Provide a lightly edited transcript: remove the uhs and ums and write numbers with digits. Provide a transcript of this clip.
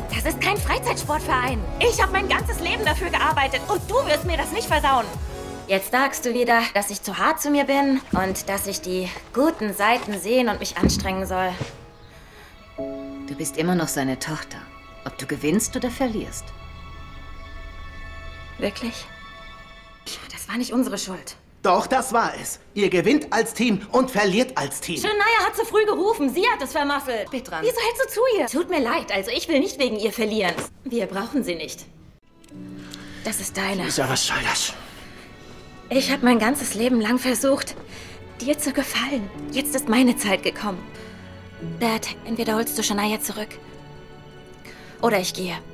Das ist kein Freizeitsportverein. Ich habe mein ganzes Leben dafür gearbeitet und du wirst mir das nicht versauen. Jetzt sagst du wieder, dass ich zu hart zu mir bin und dass ich die guten Seiten sehen und mich anstrengen soll. Du bist immer noch seine Tochter. Ob du gewinnst oder verlierst. Wirklich? Das war nicht unsere Schuld. Doch, das war es. Ihr gewinnt als Team und verliert als Team. Shania hat zu früh gerufen. Sie hat es vermasselt. Petran. Wieso hältst du zu ihr? Tut mir leid, also ich will nicht wegen ihr verlieren. Wir brauchen sie nicht. Das ist deine. Lisa, was soll das? Ich habe mein ganzes Leben lang versucht, dir zu gefallen. Jetzt ist meine Zeit gekommen. Dad, entweder holst du Shania zurück oder ich gehe.